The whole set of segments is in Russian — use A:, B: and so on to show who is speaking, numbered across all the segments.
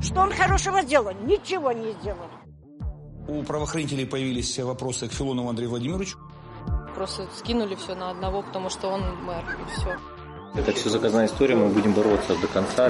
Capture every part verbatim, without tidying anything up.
A: Что он хорошего сделал? Ничего не сделал.
B: У правоохранителей появились вопросы к Филонову Андрею Владимировичу.
C: Просто скинули все на одного, потому что он мэр, и все.
D: Это все заказная история, мы будем бороться до конца.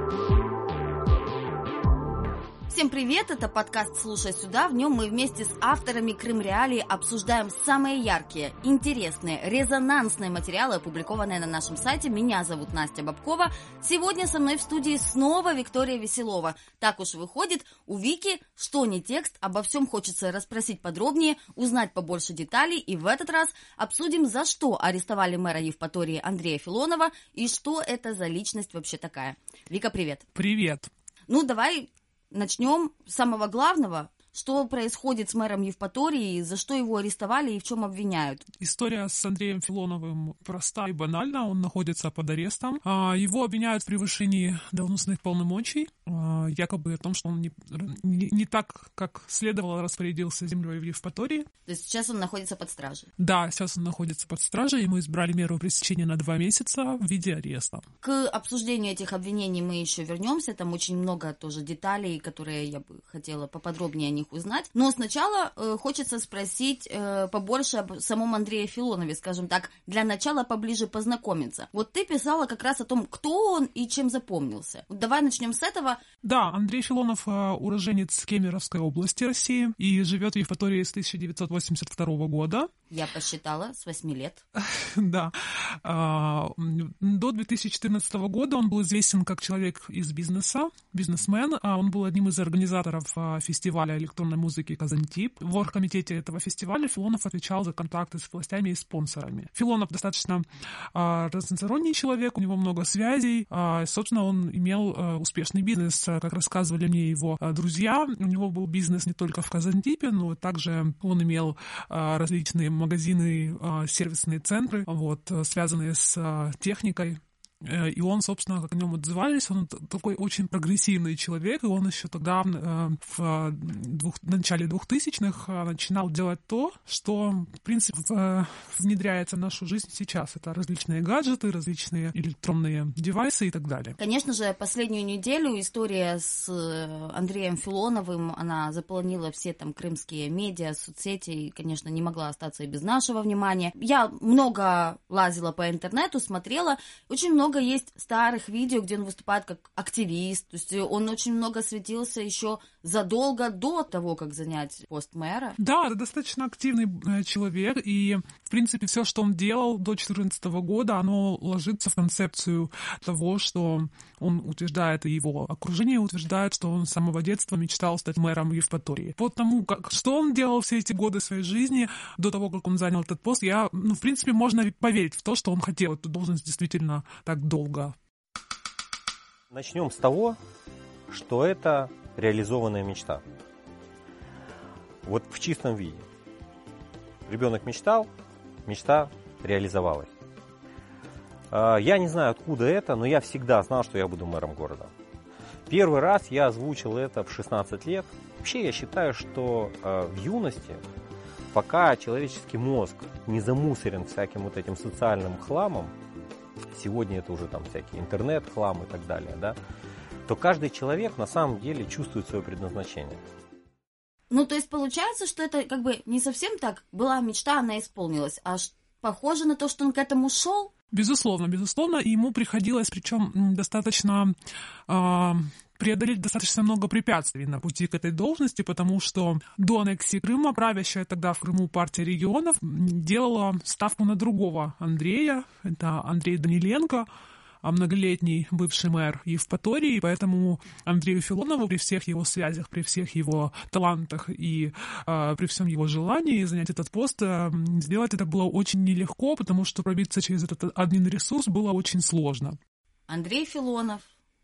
E: Всем привет, это подкаст «Слушай сюда». В нем мы вместе с авторами Крым Реалии обсуждаем самые яркие, интересные, резонансные материалы, опубликованные на нашем сайте. Меня зовут Настя Бабкова. Сегодня со мной в студии снова Виктория Веселова. Так уж выходит, у Вики что не текст, обо всем хочется расспросить подробнее, узнать побольше деталей. И в этот раз обсудим, за что арестовали мэра Евпатории Андрея Филонова и что это за личность вообще такая. Вика, привет.
F: Привет.
E: Ну, давай... Начнем с самого главного. Что происходит с мэром Евпатории, за что его арестовали и в чем обвиняют?
F: История с Андреем Филоновым проста и банальна. Он находится под арестом. Его обвиняют в превышении должностных полномочий, якобы о том, что он не, не, не так, как следовало, распорядился землей в Евпатории.
E: То есть сейчас он находится под стражей?
F: Да, сейчас он находится под стражей. Ему избрали меру пресечения на два месяца в виде ареста.
E: К обсуждению этих обвинений мы еще вернемся. Там очень много тоже деталей, которые я бы хотела поподробнее о них узнать. Но сначала э, хочется спросить э, побольше об самом Андрее Филонове, скажем так, для начала поближе познакомиться. Вот ты писала как раз о том, кто он и чем запомнился. Вот давай начнем с этого.
F: Да, Андрей Филонов э, уроженец Кемеровской области России и живет в Евпатории с тысяча девятьсот восемьдесят второго года.
E: Я посчитала, с восьми лет.
F: Да. До две тысячи четырнадцатого года он был известен как человек из бизнеса, бизнесмен. Он был одним из организаторов фестиваля электронной музыки «Казантип». В оргкомитете этого фестиваля Филонов отвечал за контакты с властями и спонсорами. Филонов достаточно разносторонний человек, у него много связей. Собственно, он имел успешный бизнес, как рассказывали мне его друзья. У него был бизнес не только в Казантипе, но также он имел различные магазины, сервисные центры, вот, связанные с техникой. И он, собственно, как о нем отзывались, он такой очень прогрессивный человек, и он еще тогда в двух, в начале двухтысячных начинал делать то, что, в принципе, внедряется в нашу жизнь сейчас. Это различные гаджеты, различные электронные девайсы и так далее.
E: Конечно же, последнюю неделю история с Андреем Филоновым, она заполонила все там крымские медиа, соцсети, и, конечно, не могла остаться и без нашего внимания. Я много лазила по интернету, смотрела, очень много Много есть старых видео, где он выступает как активист, то есть он очень много светился еще задолго до того, как занять пост мэра.
F: Да, это достаточно активный человек, и, в принципе, все, что он делал до две тысячи четырнадцатого года, оно ложится в концепцию того, что он утверждает, и его окружение утверждает, что он с самого детства мечтал стать мэром Евпатории. По тому, как, что он делал все эти годы своей жизни, до того, как он занял этот пост, я, ну, в принципе, можно поверить в то, что он хотел эту должность действительно так долго.
D: Начнем с того, что это реализованная мечта. Вот в чистом виде. Ребенок мечтал, мечта реализовалась. Я не знаю, откуда это, но я всегда знал, что я буду мэром города. Первый раз я озвучил это в шестнадцать лет. Вообще я считаю, что в юности, пока человеческий мозг не замусорен всяким вот этим социальным хламом, сегодня это уже там всякий интернет, хлам и так далее, да, то каждый человек на самом деле чувствует свое предназначение.
E: Ну, то есть получается, что это как бы не совсем так, была мечта, она исполнилась, а похоже на то, что он к этому шел?
F: Безусловно, безусловно, и ему приходилось, причем достаточно... Э- преодолеть достаточно много препятствий на пути к этой должности, потому что до аннексии Крыма правящая тогда в Крыму партия регионов делала ставку на другого Андрея, это Андрей Даниленко, многолетний бывший мэр Евпатории, поэтому Андрею Филонову при всех его связях, при всех его талантах и э, при всем его желании занять этот пост, э, сделать это было очень нелегко, потому что пробиться через этот один ресурс было очень сложно.
E: Андрей Филонов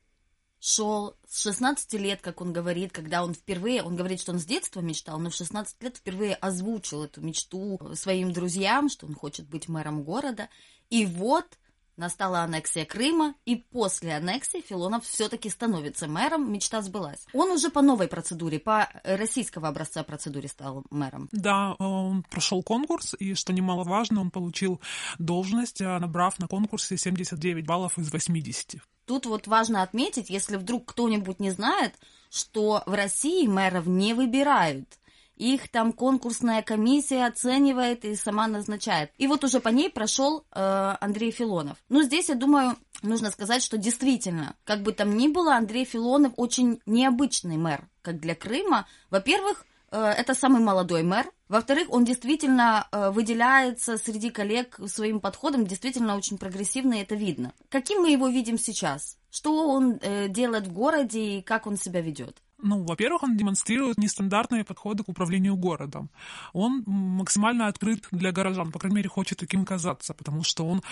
E: шел с шестнадцати лет, как он говорит, когда он впервые, он говорит, что он с детства мечтал, но в шестнадцать лет впервые озвучил эту мечту своим друзьям, что он хочет быть мэром города. И вот настала аннексия Крыма, и после аннексии Филонов все-таки становится мэром, мечта сбылась. Он уже по новой процедуре, по российского образца процедуре стал мэром.
F: Да, он прошел конкурс, и, что немаловажно, он получил должность, набрав на конкурсе семьдесят девять баллов из восьмидесяти.
E: Тут вот важно отметить, если вдруг кто-нибудь не знает, что в России мэров не выбирают. Их там конкурсная комиссия оценивает и сама назначает. И вот уже по ней прошел э, Андрей Филонов. Ну, здесь, я думаю, нужно сказать, что действительно, как бы там ни было, Андрей Филонов очень необычный мэр, как для Крыма. Во-первых, э, это самый молодой мэр. Во-вторых, он действительно э, выделяется среди коллег своим подходом, действительно очень прогрессивно, и это видно. Каким мы его видим сейчас? Что он э, делает в городе и как он себя ведет?
F: Ну, во-первых, он демонстрирует нестандартные подходы к управлению городом. Он максимально открыт для горожан, по крайней мере, хочет таким казаться, потому что он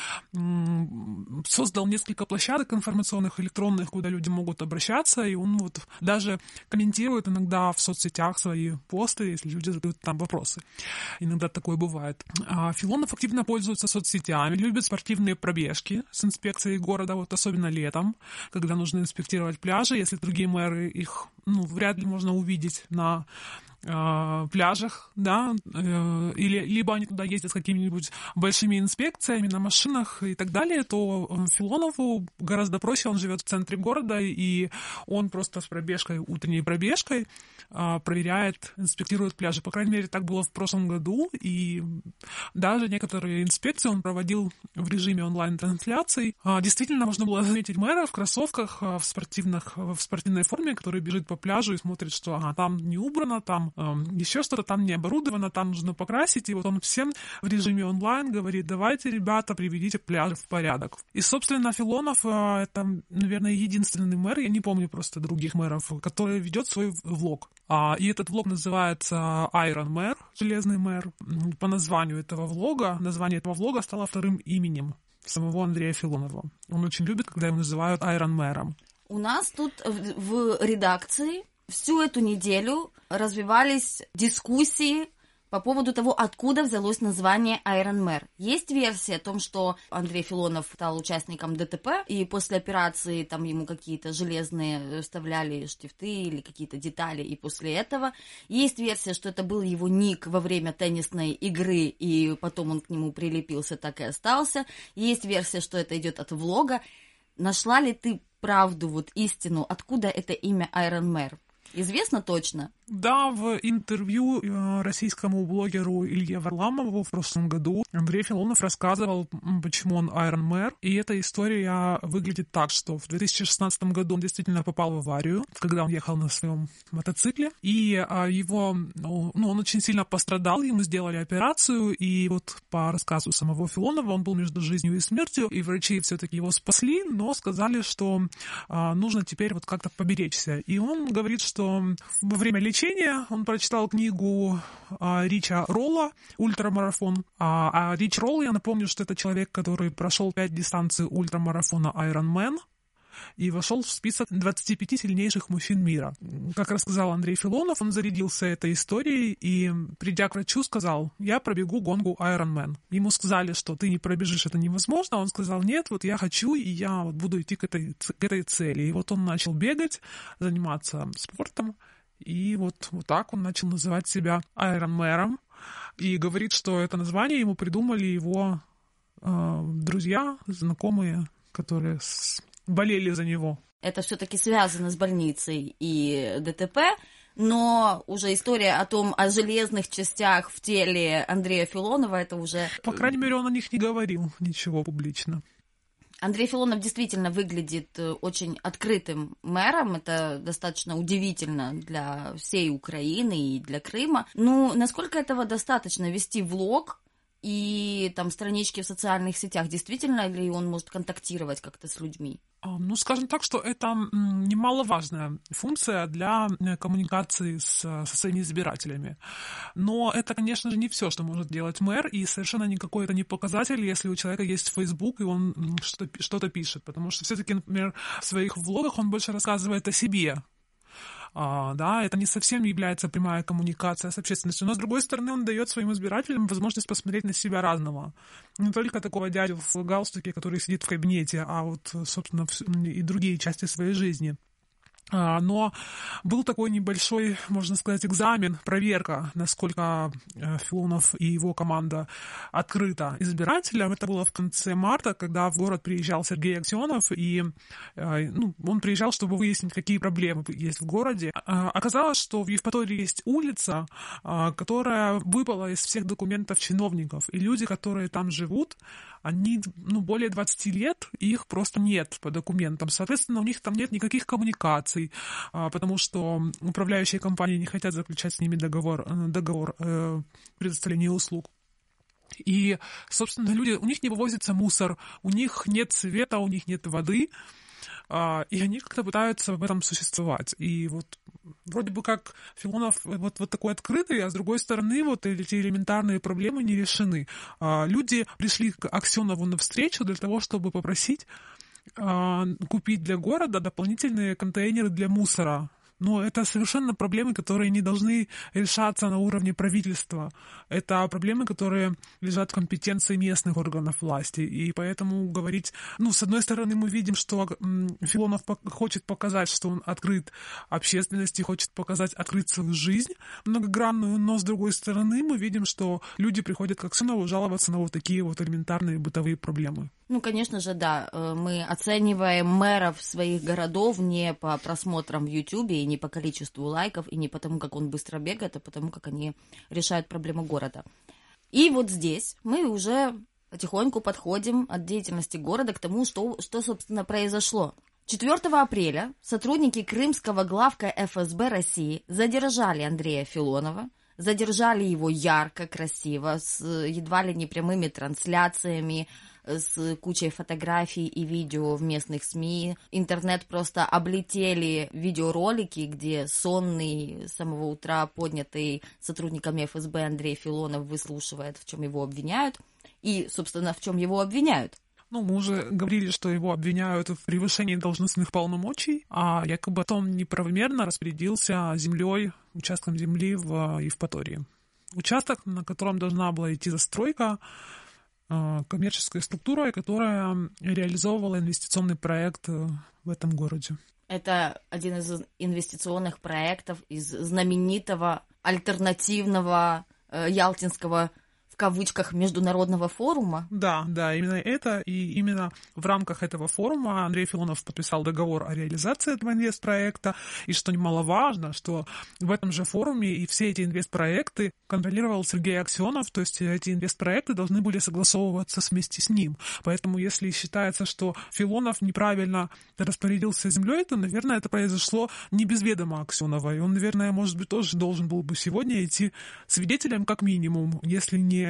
F: м- создал несколько площадок информационных, электронных, куда люди могут обращаться, и он вот даже комментирует иногда в соцсетях свои посты, если люди задают там вопросы. Иногда такое бывает. А Филонов активно пользуется соцсетями, любит спортивные пробежки с инспекцией города, вот особенно летом, когда нужно инспектировать пляжи, если другие мэры их ну, вряд ли можно увидеть на э, пляжах, да, э, или либо они туда ездят с какими-нибудь большими инспекциями на машинах и так далее, то Филонову гораздо проще, он живет в центре города, и он просто с пробежкой, утренней пробежкой э, проверяет, инспектирует пляжи. По крайней мере, так было в прошлом году, и даже некоторые инспекции он проводил в режиме онлайн-трансляций. Э, действительно, можно было заметить мэра в кроссовках, э, в спортивных, в спортивной форме, который бежит по пляжу и смотрит, что ага, там не убрано, там э, еще что-то, там не оборудовано, там нужно покрасить. И вот он всем в режиме онлайн говорит: давайте, ребята, приведите пляж в порядок. И, собственно, Филонов э, это, наверное, единственный мэр, я не помню просто других мэров, который ведет свой влог. А, и этот влог называется Iron Mayor, Железный мэр. По названию этого влога, название этого влога стало вторым именем самого Андрея Филонова. Он очень любит, когда его называют Iron Mayor'ом.
E: У нас тут в редакции всю эту неделю развивались дискуссии по поводу того, откуда взялось название Iron Mayor. Есть версия о том, что Андрей Филонов стал участником ДТП, и после операции там ему какие-то железные вставляли штифты или какие-то детали, и после этого. Есть версия, что это был его ник во время теннисной игры, и потом он к нему прилепился, так и остался. Есть версия, что это идет от влога. Нашла ли ты правду, вот истину, откуда это имя Iron Mayor? Известно точно?
F: Да, в интервью российскому блогеру Илье Варламову в прошлом году Андрей Филонов рассказывал, почему он Iron Mayor. И эта история выглядит так, что в две тысячи шестнадцатом году он действительно попал в аварию, когда он ехал на своем мотоцикле. И его, ну, он очень сильно пострадал, ему сделали операцию. И вот по рассказу самого Филонова он был между жизнью и смертью. И врачи все-таки его спасли, но сказали, что а, нужно теперь вот как-то поберечься. И он говорит, что во время лечения он прочитал книгу а, Рича Ролла «Ультрамарафон». А, а Рич Ролл, я напомню, что это человек, который прошел пять дистанций ультрамарафона Iron Man и вошел в список двадцати пяти сильнейших мужчин мира. Как рассказал Андрей Филонов, он зарядился этой историей и, придя к врачу, сказал: я пробегу гонку Iron Man. Ему сказали, что ты не пробежишь, это невозможно. Он сказал: нет, вот я хочу, и я вот буду идти к этой, к этой цели. И вот он начал бегать, заниматься спортом, и вот, вот так он начал называть себя Iron Mayor'ом. И говорит, что это название ему придумали его э, друзья, знакомые, которые с... болели за него.
E: Это все-таки связано с больницей и ДТП, но уже история о том, о железных частях в теле Андрея Филонова, это уже...
F: По крайней мере, он о них не говорил ничего публично.
E: Андрей Филонов действительно выглядит очень открытым мэром, это достаточно удивительно для всей Украины и для Крыма. Ну, насколько этого достаточно вести влог и там странички в социальных сетях? Действительно ли он может контактировать как-то с людьми?
F: Ну, скажем так, что это немаловажная функция для коммуникации с, со своими избирателями. Но это, конечно же, не все, что может делать мэр, и совершенно никакой это не показатель, если у человека есть Facebook, и он что-то, что-то пишет. Потому что все-таки, например, в своих влогах он больше рассказывает о себе. А, да, это не совсем является прямая коммуникация с общественностью, но, с другой стороны, он дает своим избирателям возможность посмотреть на себя разного. Не только такого дядю в галстуке, который сидит в кабинете, а вот, собственно, и другие части своей жизни. Но был такой небольшой, можно сказать, экзамен, проверка, насколько Филонов и его команда открыта избирателям. Это было в конце марта, когда в город приезжал Сергей Аксенов, и ну, он приезжал, чтобы выяснить, какие проблемы есть в городе. Оказалось, что в Евпатории есть улица, которая выпала из всех документов чиновников, и люди, которые там живут, они, ну, более двадцати лет, их просто нет по документам. Соответственно, у них там нет никаких коммуникаций, потому что управляющие компании не хотят заключать с ними договор, договор э, предоставления услуг. И, собственно, люди, у них не вывозится мусор, у них нет света, у них нет воды, и они как-то пытаются в этом существовать. И вот вроде бы как Филонов вот, вот такой открытый, а с другой стороны вот эти элементарные проблемы не решены. Люди пришли к Аксенову навстречу для того, чтобы попросить купить для города дополнительные контейнеры для мусора. Но это совершенно проблемы, которые не должны решаться на уровне правительства. Это проблемы, которые лежат в компетенции местных органов власти. И поэтому говорить... Ну, с одной стороны, мы видим, что Филонов хочет показать, что он открыт общественности, хочет показать, открыть свою жизнь многогранную, но с другой стороны, мы видим, что люди приходят к Аксенову жаловаться на вот такие вот элементарные бытовые проблемы.
E: Ну, конечно же, да. Мы оцениваем мэров своих городов не по просмотрам в Ютубе, и не по количеству лайков, и не потому, как он быстро бегает, а потому, как они решают проблемы города. И вот здесь мы уже потихоньку подходим от деятельности города к тому, что, что собственно, произошло. четвёртого апреля сотрудники крымского главка эф эс бэ России задержали Андрея Филонова, задержали его ярко, красиво, с едва ли не прямыми трансляциями, с кучей фотографий и видео в местных СМИ. Интернет просто облетели видеоролики, где сонный с самого утра поднятый сотрудниками эф эс бэ Андрей Филонов выслушивает, в чем его обвиняют, и, собственно, в чем его обвиняют.
F: Ну, мы уже говорили, что его обвиняют в превышении должностных полномочий, а якобы он неправомерно распорядился землей, участком земли в Евпатории. Участок, на котором должна была идти застройка, коммерческая структура, которая реализовывала инвестиционный проект в этом городе.
E: Это один из инвестиционных проектов из знаменитого альтернативного э, ялтинского, в кавычках, международного форума.
F: Да, да, именно это, и именно в рамках этого форума Андрей Филонов подписал договор о реализации этого инвестпроекта, и что немаловажно, что в этом же форуме и все эти инвестпроекты контролировал Сергей Аксенов, то есть эти инвестпроекты должны были согласовываться вместе с ним. Поэтому если считается, что Филонов неправильно распорядился землей, то, наверное, это произошло не без ведома Аксенова, и он, наверное, может быть, тоже должен был бы сегодня идти свидетелем как минимум, если не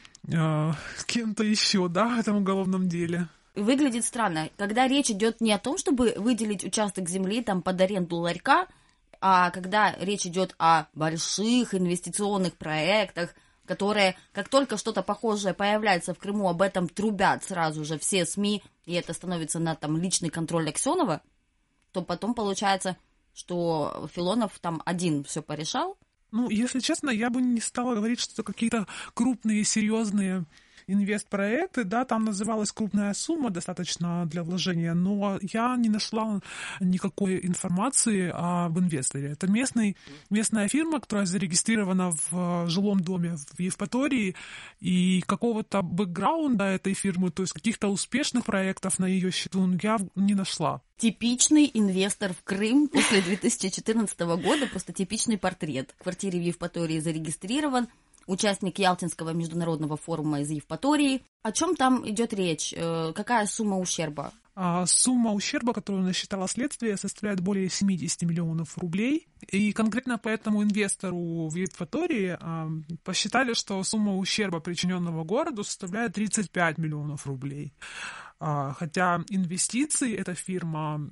F: э, кем-то еще, да, в этом уголовном деле.
E: Выглядит странно, когда речь идет не о том, чтобы выделить участок земли там под аренду ларька, а когда речь идет о больших инвестиционных проектах, которые, как только что-то похожее появляется в Крыму, об этом трубят сразу же все СМИ, и это становится на там личный контроль Аксенова, то потом получается, что Филонов там один все порешал.
F: Ну, если честно, я бы не стала говорить, что это какие-то крупные, серьезные инвестпроекты, да, там называлась крупная сумма достаточно для вложения, но я не нашла никакой информации об инвесторе. Это местный, местная фирма, которая зарегистрирована в жилом доме в Евпатории, и какого-то бэкграунда этой фирмы, то есть каких-то успешных проектов на ее счету я не нашла.
E: Типичный инвестор в Крым после две тысячи четырнадцатого года, просто типичный портрет. В квартире в Евпатории зарегистрирован, участник Ялтинского международного форума из Евпатории. О чем там идет речь? Какая сумма ущерба?
F: А сумма ущерба, которую насчитало следствие, составляет более семьдесят миллионов рублей. И конкретно по этому инвестору в Евпатории а, посчитали, что сумма ущерба, причиненного городу, составляет тридцать пять миллионов рублей. А, хотя инвестиции эта фирма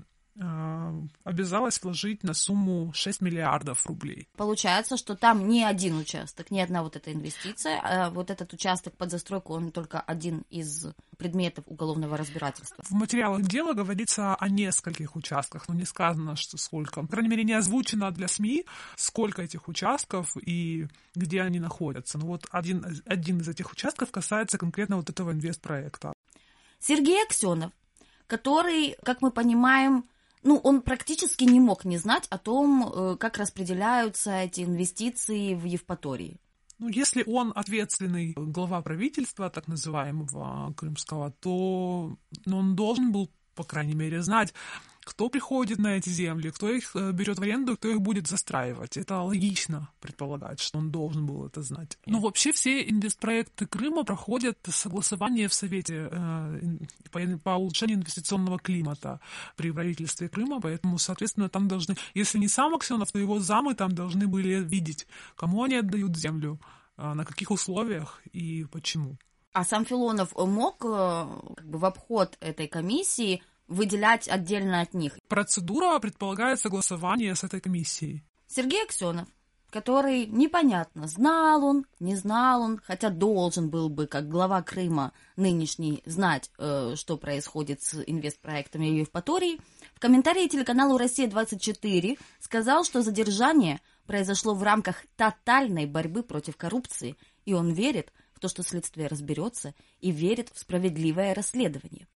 F: обязалась вложить на сумму шесть миллиардов рублей.
E: Получается, что там не один участок, не одна вот эта инвестиция, а вот этот участок под застройку, он только один из предметов уголовного разбирательства.
F: В материалах дела говорится о нескольких участках, но не сказано, что сколько. По крайней мере, не озвучено для СМИ, сколько этих участков и где они находятся. Но вот один, один из этих участков касается конкретно вот этого инвестпроекта.
E: Сергей Аксенов, который, как мы понимаем, Ну, он практически не мог не знать о том, как распределяются эти инвестиции в Евпатории.
F: Ну, если он ответственный глава правительства, так называемого крымского, то он должен был, по крайней мере, знать, кто приходит на эти земли, кто их берет в аренду, кто их будет застраивать. Это логично предполагать, что он должен был это знать. Но вообще все инвестпроекты Крыма проходят согласование в Совете э, по, по улучшению инвестиционного климата при правительстве Крыма, поэтому, соответственно, там должны, если не сам Аксенов, то его замы там должны были видеть, кому они отдают землю, э, на каких условиях и почему.
E: А сам Филонов мог как бы в обход этой комиссии выделять отдельно от них?
F: Процедура предполагает согласование с этой комиссией.
E: Сергей Аксенов, который непонятно, знал он, не знал он, хотя должен был бы, как глава Крыма нынешний, знать, что происходит с инвестпроектами в Евпатории, в комментарии телеканалу «Россия двадцать четыре» сказал, что задержание произошло в рамках тотальной борьбы против коррупции, и он верит в то, что следствие разберется, и верит в справедливое расследование.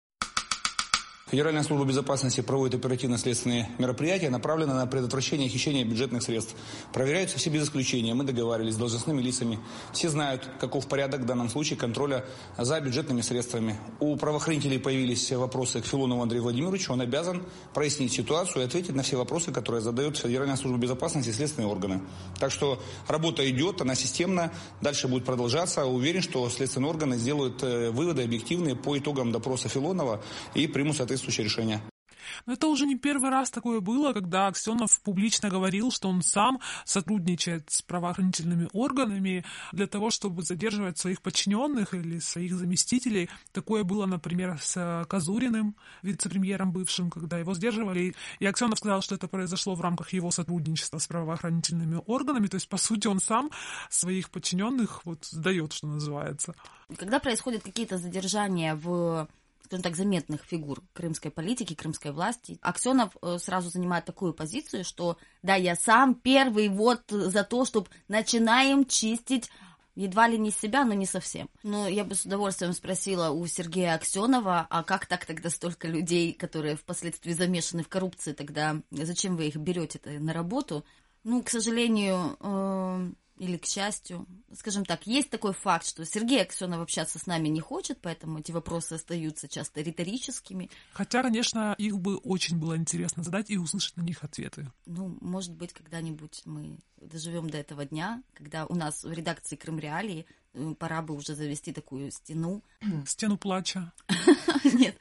B: Федеральная служба безопасности проводит оперативно-следственные мероприятия, направленные на предотвращение хищения бюджетных средств. Проверяются все без исключения. Мы договаривались с должностными лицами. Все знают, каков порядок в данном случае контроля за бюджетными средствами. У правоохранителей появились вопросы к Филонову Андрею Владимировичу. Он обязан прояснить ситуацию и ответить на все вопросы, которые задает Федеральная служба безопасности и следственные органы. Так что работа идет, она системна, дальше будет продолжаться. Уверен, что следственные органы сделают выводы объективные по итогам допроса Филонова и примут соответствующие решения.
F: Но это уже не первый раз такое было, когда Аксенов публично говорил, что он сам сотрудничает с правоохранительными органами для того, чтобы задерживать своих подчиненных или своих заместителей. Такое было, например, с Казуриным, вице-премьером бывшим, когда его сдерживали. И Аксенов сказал, что это произошло в рамках его сотрудничества с правоохранительными органами. То есть, по сути, он сам своих подчиненных вот сдает, что называется.
E: Когда происходят какие-то задержания в, скажем так, заметных фигур крымской политики, крымской власти, Аксенов сразу занимает такую позицию, что да, я сам первый вот за то, чтобы начинаем чистить едва ли не себя, но не совсем. Но я бы с удовольствием спросила у Сергея Аксенова, а как так тогда столько людей, которые впоследствии замешаны в коррупции, тогда зачем вы их берете-то на работу? Ну, к сожалению, э- или к счастью, скажем так, есть такой факт, что Сергей Аксенов общаться с нами не хочет, поэтому эти вопросы остаются часто риторическими.
F: Хотя, конечно, их бы очень было интересно задать и услышать на них ответы.
E: Ну, может быть, когда-нибудь мы доживем до этого дня, когда у нас в редакции Крым Реалии пора бы уже завести такую стену.
F: Стену плача.
E: Нет.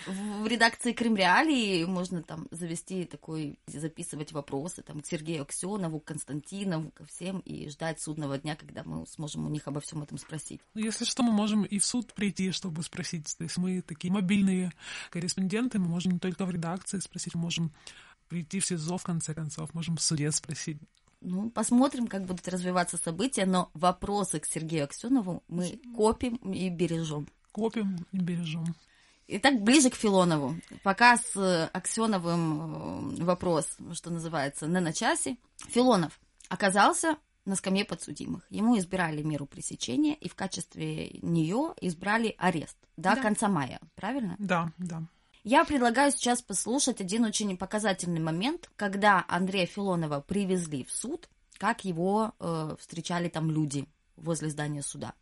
E: В редакции Крым Реалии можно там завести такой, записывать вопросы там, к Сергею Аксенову, к Константинову, ко всем, и ждать судного дня, когда мы сможем у них обо всем этом спросить.
F: Если что, мы можем и в суд прийти, чтобы спросить. То есть мы такие мобильные корреспонденты, мы можем не только в редакции спросить, мы можем прийти в СИЗО, в конце концов, можем в суде спросить.
E: Ну, посмотрим, как будут развиваться события, но вопросы к Сергею Аксенову мы копим и бережем.
F: Копим и бережем.
E: Итак, ближе к Филонову. Пока с Аксеновым вопрос, что называется, не на часе. Филонов оказался на скамье подсудимых. Ему избирали меру пресечения, и в качестве нее избрали арест до да. конца мая, правильно?
F: Да, да.
E: Я предлагаю сейчас послушать один очень показательный момент, когда Андрея Филонова привезли в суд, как его э, встречали там люди возле здания суда.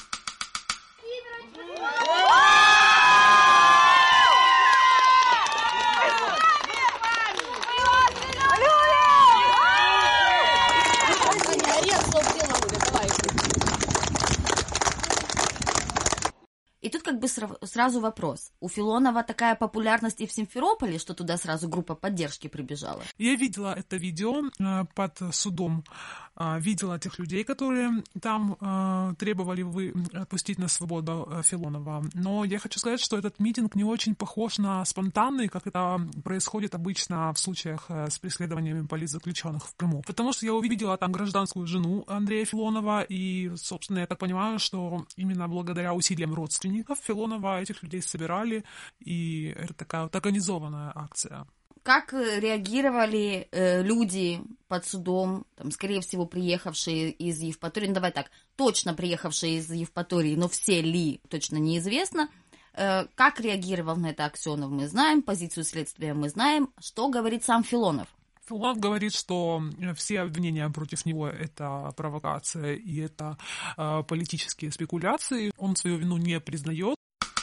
E: И тут как бы сразу вопрос. У Филонова такая популярность и в Симферополе, что туда сразу группа поддержки прибежала?
F: Я видела это видео э, под судом. Э, видела тех людей, которые там э, требовали вы отпустить на свободу э, Филонова. Но я хочу сказать, что этот митинг не очень похож на спонтанный, как это происходит обычно в случаях э, с преследованиями политзаключенных в Крыму. Потому что я увидела там гражданскую жену Андрея Филонова, и, собственно, я так понимаю, что именно благодаря усилиям родственников Филонова этих людей собирали, и это такая вот организованная акция.
E: Как реагировали э, люди под судом, там, скорее всего, приехавшие из Евпатории, ну давай так, точно приехавшие из Евпатории, но все ли, точно неизвестно, Как реагировал на это Аксенов, мы знаем, позицию следствия мы знаем. Что говорит сам Филонов?
F: Филонов говорит, что все обвинения против него — это провокация и это э, политические спекуляции. Он свою вину не признает.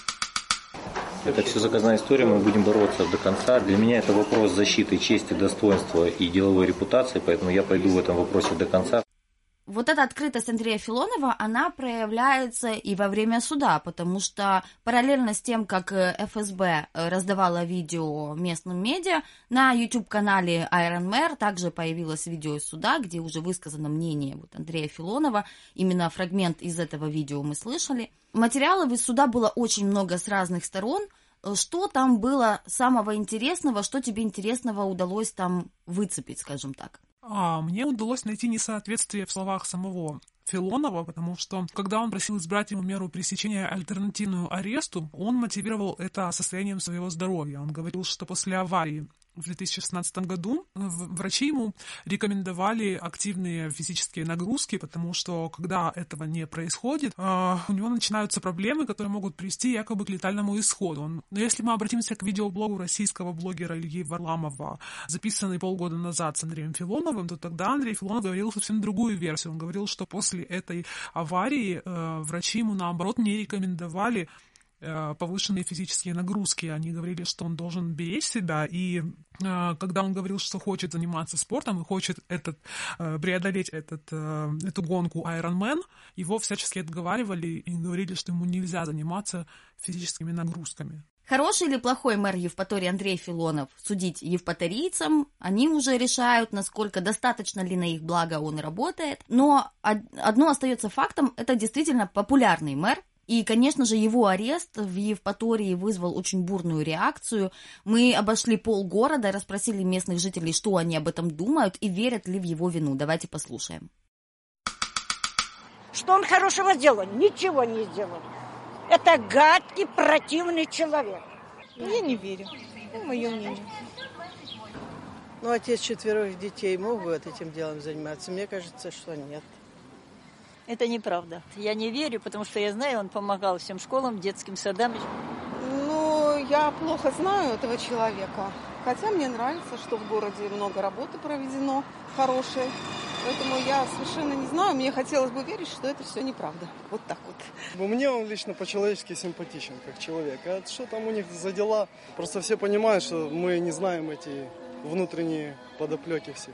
D: Это все заказная история, мы будем бороться до конца. Для меня это вопрос защиты чести, достоинства и деловой репутации, поэтому я пойду в этом вопросе до конца.
E: Вот эта открытость Андрея Филонова, она проявляется и во время суда, потому что параллельно с тем, как эф эс бэ раздавала видео местным медиа, на YouTube-канале Iron Mayor также появилось видео из суда, где уже высказано мнение вот Андрея Филонова. Именно фрагмент из этого видео мы слышали. Материалов из суда было очень много с разных сторон. Что там было самого интересного, что тебе интересного удалось там выцепить, скажем так?
F: А, мне удалось найти несоответствие в словах самого Филонова, потому что, когда он просил избрать ему меру пресечения альтернативную аресту, он мотивировал это состоянием своего здоровья. Он говорил, что после аварии в две тысячи шестнадцатом году врачи ему рекомендовали активные физические нагрузки, потому что, когда этого не происходит, у него начинаются проблемы, которые могут привести якобы к летальному исходу. Но если мы обратимся к видеоблогу российского блогера Ильи Варламова, записанный полгода назад с Андреем Филоновым, то тогда Андрей Филонов говорил совсем другую версию. Он говорил, что после этой аварии врачи ему, наоборот, не рекомендовали повышенные физические нагрузки. Они говорили, что он должен беречь себя, и э, когда он говорил, что хочет заниматься спортом и хочет этот, э, преодолеть этот, э, эту гонку Ironman, его всячески отговаривали и говорили, что ему нельзя заниматься физическими нагрузками.
E: Хороший или плохой мэр Евпатории Андрей Филонов? Судить евпаторийцам, они уже решают, насколько достаточно ли на их благо он работает. Но одно остается фактом, это действительно популярный мэр. И, конечно же, его арест в Евпатории вызвал очень бурную реакцию. Мы обошли полгорода, расспросили местных жителей, что они об этом думают и верят ли в его вину. Давайте послушаем.
A: Что он хорошего сделал? Ничего не сделал. Это гадкий, противный человек.
G: Я не верю. Это мое мнение.
H: Ну, отец четверых детей мог бы вот этим делом заниматься? Мне кажется, что нет.
G: Это неправда. Я не верю, потому что я знаю, он помогал всем школам, детским садам.
I: Ну, я плохо знаю этого человека. Хотя мне нравится, что в городе много работы проведено хорошей. Поэтому я совершенно не знаю. Мне хотелось бы верить, что это все неправда. Вот так вот.
J: Мне он лично по-человечески симпатичен, как человек. А что там у них за дела? Просто все понимают, что мы не знаем эти внутренние подоплеки все.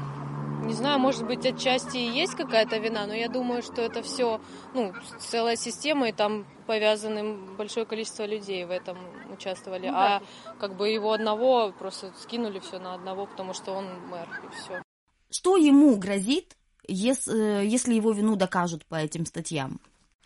C: Не знаю, может быть, отчасти и есть какая-то вина, но я думаю, что это все, ну, целая система, и там повязаны большое количество людей в этом участвовали. Ну, да. А как бы его одного просто скинули все на одного, потому что он мэр, и все.
E: Что ему грозит, если, если его вину докажут по этим статьям?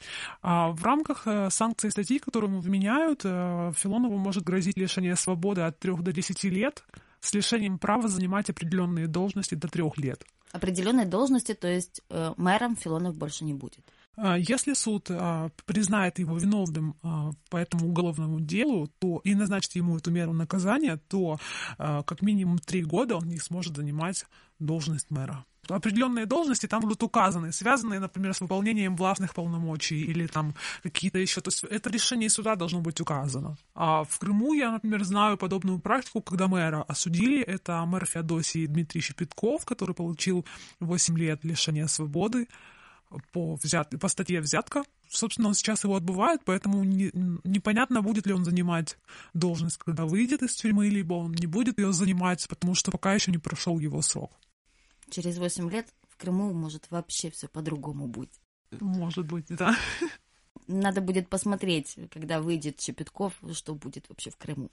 F: В рамках санкций статьи, которые ему вменяют, Филонову может грозить лишение свободы от трёх до десяти лет с лишением права занимать определенные должности до трех лет.
E: Определенные должности, то есть э, мэром Филонов больше не будет.
F: Если суд а, признает его виновным а, по этому уголовному делу, то и назначит ему эту меру наказания, то а, как минимум три года он не сможет занимать должность мэра. Определенные должности там будут указаны, связанные, например, с выполнением властных полномочий или там какие-то еще. То есть это решение суда должно быть указано. А в Крыму я, например, знаю подобную практику, когда мэра осудили. Это мэр Феодосии Дмитрий Щепетков, который получил восемь лет лишения свободы по, взят... по статье «Взятка». Собственно, он сейчас его отбывает, поэтому не... непонятно, будет ли он занимать должность, когда выйдет из тюрьмы, либо он не будет ее занимать, потому что пока еще не прошел его срок.
E: Через восемь лет в Крыму, может, вообще все по-другому будет.
F: Может быть, да.
E: Надо будет посмотреть, когда выйдет Щепетков, что будет вообще в Крыму.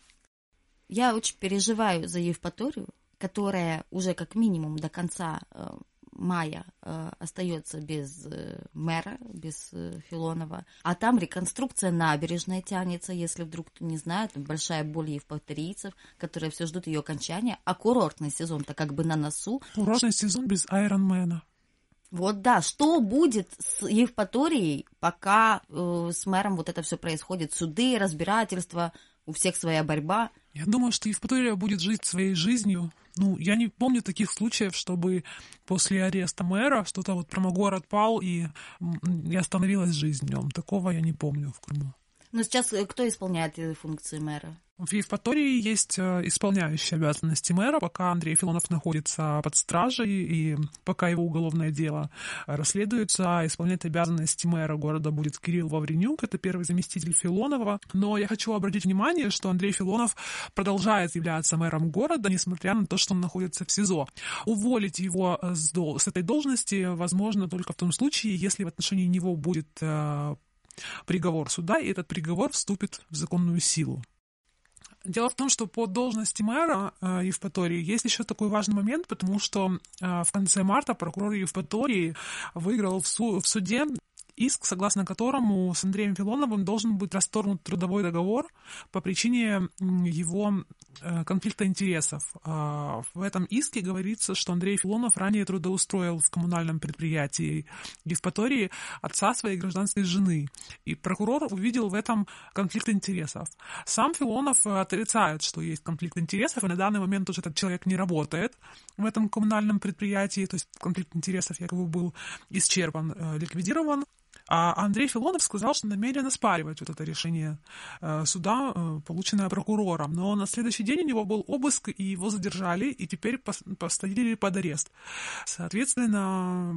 E: Я очень переживаю за Евпаторию, которая уже как минимум до конца э, мая э, остается без э, мэра, без э, Филонова. А там реконструкция набережной тянется, если вдруг кто не знает, большая боль евпаторийцев, которые все ждут ее окончания. А курортный сезон-то как бы на носу.
F: Курортный сезон без Айронмена.
E: Вот да, что будет с Евпаторией, пока э, с мэром вот это все происходит? Суды, разбирательства, у всех своя борьба.
F: Я думаю, что Евпатория будет жить своей жизнью. Ну, я не помню таких случаев, чтобы после ареста мэра что-то вот прямо город пал и, и остановилась жизнь в нем. Такого я не помню в Крыму.
E: Но сейчас кто исполняет функции мэра?
F: В Евпатории есть исполняющий обязанности мэра, пока Андрей Филонов находится под стражей и пока его уголовное дело расследуется, исполнять обязанности мэра города будет Кирилл Вавренюк, это первый заместитель Филонова. Но я хочу обратить внимание, что Андрей Филонов продолжает являться мэром города, несмотря на то, что он находится в СИЗО. Уволить его с, дол- с этой должности возможно только в том случае, если в отношении него будет э, приговор суда, и этот приговор вступит в законную силу. Дело в том, что по должности мэра э, Евпатории есть еще такой важный момент, потому что э, в конце марта прокурор Евпатории выиграл в, су- в суде иск, согласно которому с Андреем Филоновым должен быть расторгнут трудовой договор по причине его э, конфликта интересов. Э, в этом иске говорится, что Андрей Филонов ранее трудоустроил в коммунальном предприятии Евпатории отца своей гражданской жены, и прокурор увидел в этом конфликт интересов. Сам Филонов отрицает, что есть конфликт интересов, и на данный момент уже этот человек не работает в этом коммунальном предприятии, то есть конфликт интересов якобы был исчерпан, э, ликвидирован. А Андрей Филонов сказал, что намерен оспаривать вот это решение э, суда, э, полученное прокурором. Но на следующий день у него был обыск, и его задержали, и теперь пос- посадили под арест. Соответственно,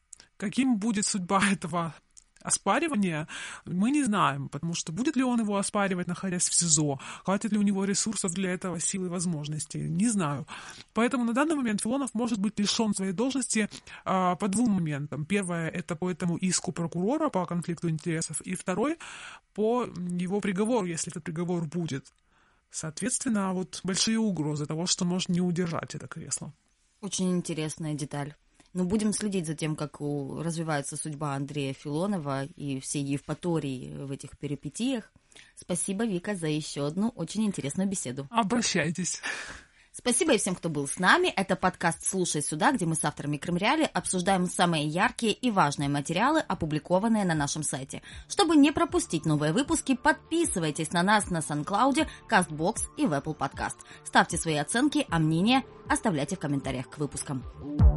F: каким будет судьба этого оспаривания, мы не знаем, потому что будет ли он его оспаривать, находясь в СИЗО, хватит ли у него ресурсов для этого, сил и возможностей, не знаю. Поэтому на данный момент Филонов может быть лишен своей должности а, по двум моментам. Первое — это по этому иску прокурора по конфликту интересов, и второй — по его приговору, если этот приговор будет. Соответственно, вот большие угрозы того, что может не удержать это кресло.
E: Очень интересная деталь. Но будем следить за тем, как развивается судьба Андрея Филонова и всей Евпатории в этих перипетиях. Спасибо, Вика, за еще одну очень интересную беседу.
F: Обращайтесь.
E: Спасибо и всем, кто был с нами. Это подкаст «Слушай сюда», где мы с авторами Крымреалии обсуждаем самые яркие и важные материалы, опубликованные на нашем сайте. Чтобы не пропустить новые выпуски, подписывайтесь на нас на SoundCloud, CastBox и в Apple Podcast. Ставьте свои оценки, а мнения оставляйте в комментариях к выпускам.